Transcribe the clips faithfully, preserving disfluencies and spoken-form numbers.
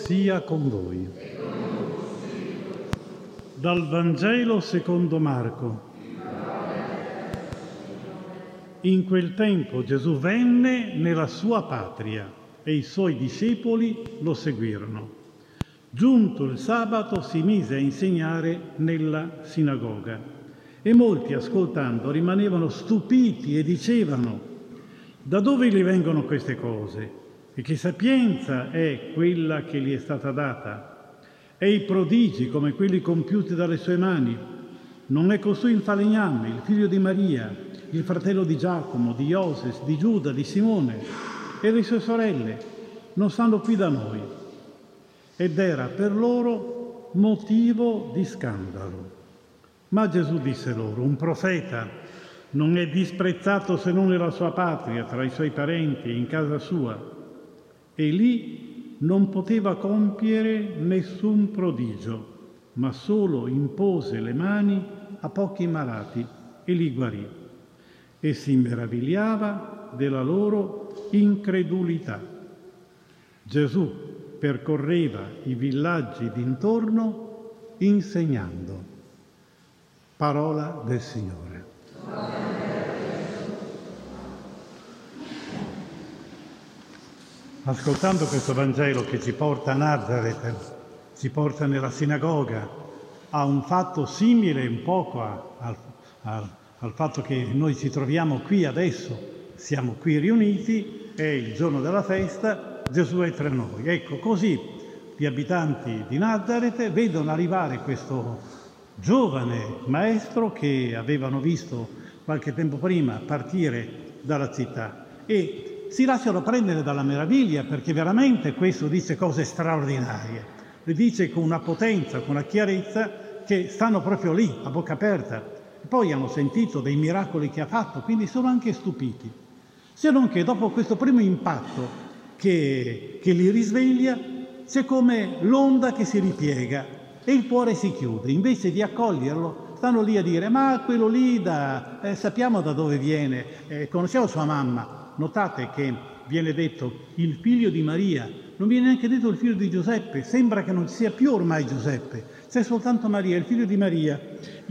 sia con voi. Dal Vangelo secondo Marco. In quel tempo Gesù venne nella sua patria e i suoi discepoli lo seguirono. Giunto il sabato si mise a insegnare nella sinagoga e molti, ascoltando, rimanevano stupiti e dicevano: da dove gli vengono queste cose? E che sapienza è quella che gli è stata data? E i prodigi come quelli compiuti dalle sue mani? Non è costui il falegname, il figlio di Maria, il fratello di Giacomo, di Ioses, di Giuda, di Simone e le sue sorelle? Non stanno qui da noi. Ed era per loro motivo di scandalo. Ma Gesù disse loro: un profeta non è disprezzato se non nella sua patria, tra i suoi parenti, in casa sua. E lì non poteva compiere nessun prodigio, ma solo impose le mani a pochi malati e li guarì. E si meravigliava della loro incredulità. Gesù percorreva i villaggi d'intorno insegnando. Parola del Signore. Ascoltando questo Vangelo che ci porta a Nazareth, ci porta nella sinagoga, a un fatto simile un poco a, a, a, al fatto che noi ci troviamo qui adesso, siamo qui riuniti, è il giorno della festa, Gesù è tra noi. Ecco, così gli abitanti di Nazareth vedono arrivare questo giovane maestro che avevano visto qualche tempo prima partire dalla città e si lasciano prendere dalla meraviglia, perché veramente questo dice cose straordinarie. Le dice con una potenza, con una chiarezza, che stanno proprio lì, a bocca aperta. E poi hanno sentito dei miracoli che ha fatto, quindi sono anche stupiti. Se non che dopo questo primo impatto che, che li risveglia, c'è come l'onda che si ripiega e il cuore si chiude. Invece di accoglierlo, stanno lì a dire: ma quello lì, da, eh, sappiamo da dove viene, eh, conosciamo sua mamma. Notate che viene detto il figlio di Maria, non viene neanche detto il figlio di Giuseppe, sembra che non ci sia più ormai Giuseppe, c'è soltanto Maria, il figlio di Maria,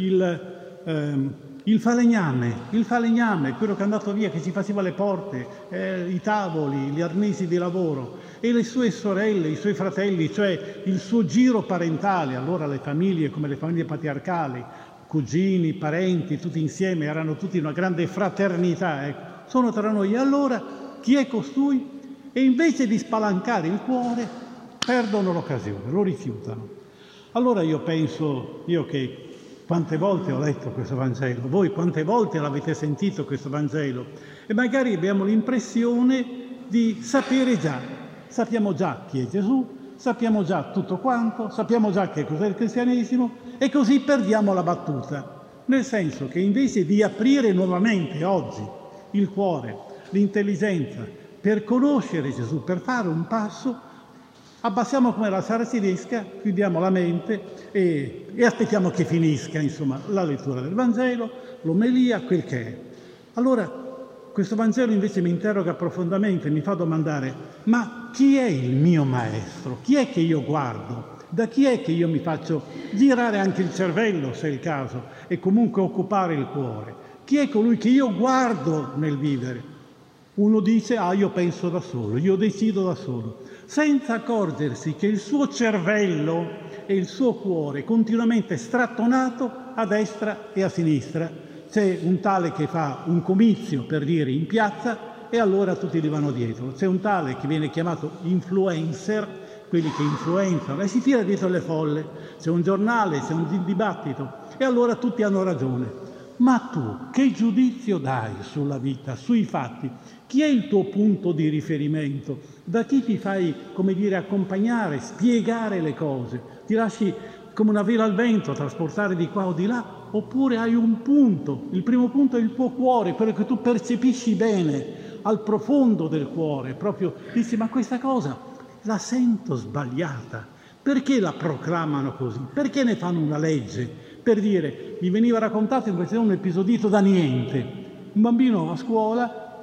il, ehm, il falegname, il falegname, quello che è andato via, che ci faceva le porte, eh, i tavoli, gli arnesi di lavoro, e le sue sorelle, i suoi fratelli, cioè il suo giro parentale. Allora le famiglie, come le famiglie patriarcali, cugini, parenti, tutti insieme, erano tutti una grande fraternità, ecco. Sono tra noi. E allora chi è costui? E invece di spalancare il cuore, perdono l'occasione, lo rifiutano. Allora io penso, io che quante volte ho letto questo Vangelo, voi quante volte l'avete sentito questo Vangelo, e magari abbiamo l'impressione di sapere già, sappiamo già chi è Gesù, sappiamo già tutto quanto, sappiamo già che cos'è il cristianesimo, e così perdiamo la battuta. Nel senso che invece di aprire nuovamente oggi il cuore, l'intelligenza, per conoscere Gesù, per fare un passo, abbassiamo come la sara tedesca, chiudiamo la mente e, e aspettiamo che finisca, insomma, la lettura del Vangelo, l'omelia, quel che è. Allora, questo Vangelo invece mi interroga profondamente, mi fa domandare: ma chi è il mio maestro? Chi è che io guardo? Da chi è che io mi faccio girare anche il cervello, se è il caso, e comunque occupare il cuore? Chi è colui che io guardo nel vivere? Uno dice: ah, io penso da solo, io decido da solo, senza accorgersi che il suo cervello e il suo cuore continuamente strattonato a destra e a sinistra. C'è un tale che fa un comizio, per dire, in piazza, e allora tutti gli vanno dietro. C'è un tale che viene chiamato influencer, quelli che influenzano, e si tira dietro le folle. C'è un giornale, c'è un dibattito, e allora tutti hanno ragione. Ma tu che giudizio dai sulla vita, sui fatti? Chi è il tuo punto di riferimento? Da chi ti fai, come dire, accompagnare, spiegare le cose? Ti lasci come una vela al vento trasportare di qua o di là? Oppure hai un punto? Il primo punto è il tuo cuore, quello che tu percepisci bene, al profondo del cuore. Proprio dici: ma questa cosa la sento sbagliata. Perché la proclamano così? Perché ne fanno una legge? Per dire, mi veniva raccontato invece un episodito da niente. Un bambino a scuola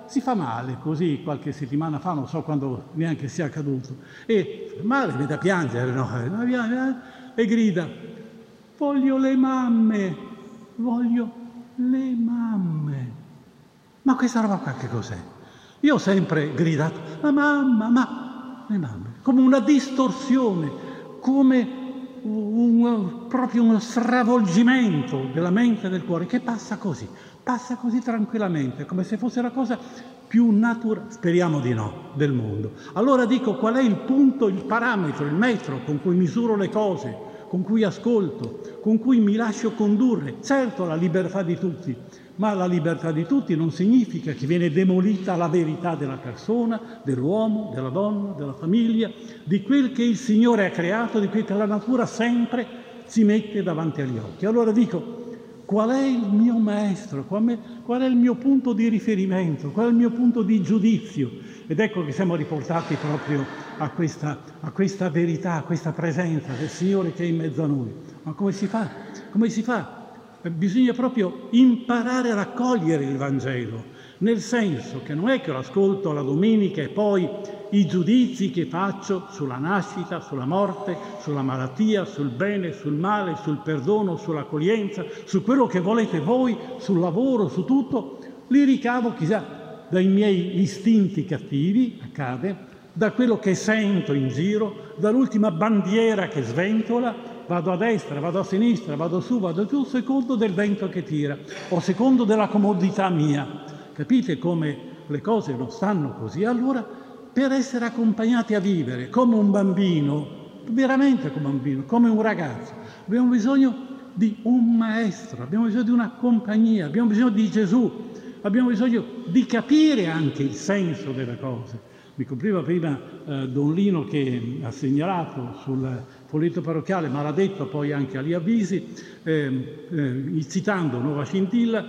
si fa male, così qualche settimana fa, non so quando neanche sia accaduto, e male, vede a piangere, no? E grida, voglio le mamme, voglio le mamme. Ma questa roba qua che cos'è? Io ho sempre gridato, ma mamma, ma le mamme, come una distorsione, come un, proprio uno stravolgimento della mente e del cuore, che passa così, passa così tranquillamente, come se fosse la cosa più naturale, speriamo di no, del mondo. Allora dico, qual è il punto, il parametro, il metro con cui misuro le cose, con cui ascolto, con cui mi lascio condurre? Certo, la libertà di tutti, ma la libertà di tutti non significa che viene demolita la verità della persona, dell'uomo, della donna, della famiglia, di quel che il Signore ha creato, di quel che la natura sempre si mette davanti agli occhi. Allora dico, qual è il mio maestro? Qual è il mio punto di riferimento? Qual è il mio punto di giudizio? Ed ecco che siamo riportati proprio a questa, a questa verità, a questa presenza del Signore che è in mezzo a noi. Ma come si fa? Come si fa? Bisogna proprio imparare a raccogliere il Vangelo, nel senso che non è che lo ascolto la domenica e poi i giudizi che faccio sulla nascita, sulla morte, sulla malattia, sul bene, sul male, sul perdono, sull'accoglienza, su quello che volete voi, sul lavoro, su tutto, li ricavo chissà dai miei istinti cattivi, accade, da quello che sento in giro, dall'ultima bandiera che sventola. Vado a destra, vado a sinistra, vado su, vado giù, secondo del vento che tira, o secondo della comodità mia. Capite come le cose non stanno così? Allora, per essere accompagnati a vivere come un bambino, veramente come un bambino, come un ragazzo, abbiamo bisogno di un maestro, abbiamo bisogno di una compagnia, abbiamo bisogno di Gesù, abbiamo bisogno di capire anche il senso delle cose. Mi copriva prima eh, Don Lino che ha segnalato sul folletto parrocchiale, ma l'ha detto poi anche agli avvisi, eh, eh, citando Nuova Scintilla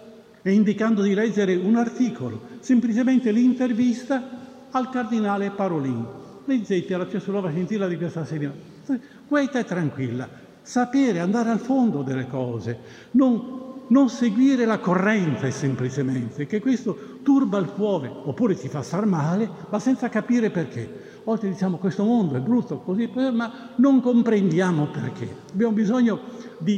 e indicando di leggere un articolo, semplicemente l'intervista al cardinale Parolin. Leggete la su Nuova Scintilla di questa settimana. Questa è tranquilla, sapere andare al fondo delle cose, non Non seguire la corrente semplicemente, che questo turba il cuore, oppure ti fa star male, ma senza capire perché. Oggi diciamo questo mondo è brutto, così, ma non comprendiamo perché. Abbiamo bisogno di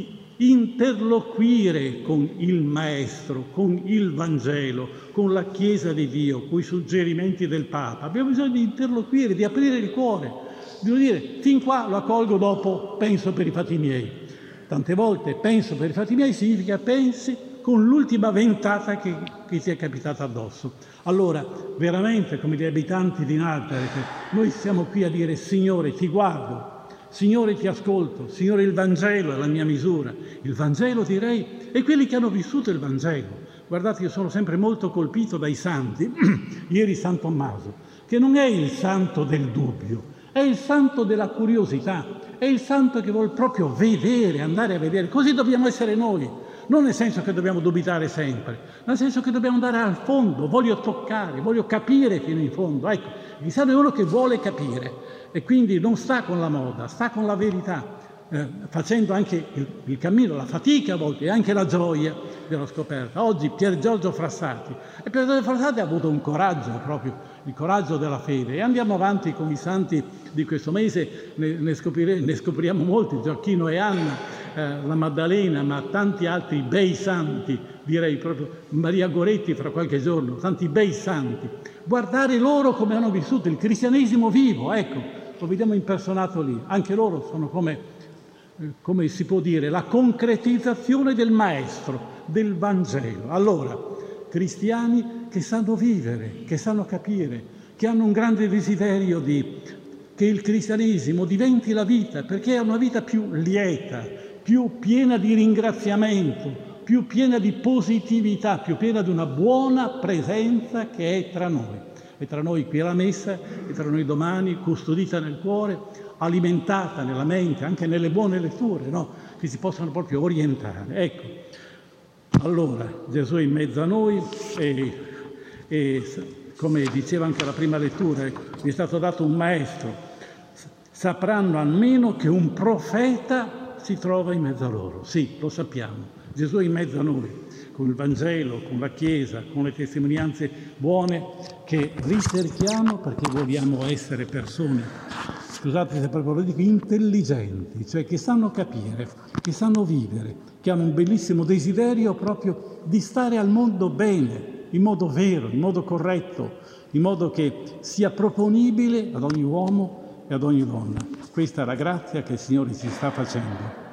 interloquire con il Maestro, con il Vangelo, con la Chiesa di Dio, con i suggerimenti del Papa. Abbiamo bisogno di interloquire, di aprire il cuore, di dire fin qua lo accolgo, dopo penso per i fatti miei. Tante volte penso per i fatti miei significa pensi con l'ultima ventata che, che ti è capitata addosso. Allora, veramente, come gli abitanti di Nazareth, noi siamo qui a dire Signore, ti guardo, Signore, ti ascolto, Signore, il Vangelo è la mia misura. Il Vangelo, direi, e quelli che hanno vissuto il Vangelo. Guardate, io sono sempre molto colpito dai santi. Ieri San Tommaso, che non è il santo del dubbio, è il santo della curiosità. È il santo che vuol proprio vedere, andare a vedere. Così dobbiamo essere noi, non nel senso che dobbiamo dubitare sempre, nel senso che dobbiamo andare al fondo, voglio toccare, voglio capire fino in fondo. Ecco, il cristiano è uno che vuole capire e quindi non sta con la moda, sta con la verità, eh, facendo anche il, il cammino, la fatica a volte e anche la gioia della scoperta. Oggi Pier Giorgio Frassati, e Pier Giorgio Frassati ha avuto un coraggio proprio, il coraggio della fede, e andiamo avanti con i santi di questo mese, ne, ne, scopriremo, ne scopriamo molti, Gioacchino e Anna, eh, la Maddalena, ma tanti altri bei santi, direi proprio Maria Goretti fra qualche giorno, tanti bei santi. Guardare loro come hanno vissuto il cristianesimo vivo, ecco, lo vediamo impersonato lì, anche loro sono come, eh, come si può dire, la concretizzazione del Maestro, del Vangelo. Allora, cristiani che sanno vivere, che sanno capire, che hanno un grande desiderio di che il cristianesimo diventi la vita, perché è una vita più lieta, più piena di ringraziamento, più piena di positività, più piena di una buona presenza che è tra noi. È tra noi qui alla messa, è tra noi domani, custodita nel cuore, alimentata nella mente, anche nelle buone letture, no? Che si possano proprio orientare. Ecco, allora Gesù è in mezzo a noi e, e come diceva anche la prima lettura, mi è stato dato un maestro. Sapranno almeno che un profeta si trova in mezzo a loro. Sì, lo sappiamo. Gesù è in mezzo a noi, con il Vangelo, con la Chiesa, con le testimonianze buone che ricerchiamo perché vogliamo essere persone, scusate se proprio lo dico, intelligenti, cioè che sanno capire, che sanno vivere, che hanno un bellissimo desiderio proprio di stare al mondo bene, in modo vero, in modo corretto, in modo che sia proponibile ad ogni uomo e ad ogni donna. Questa è la grazia che il Signore ci sta facendo.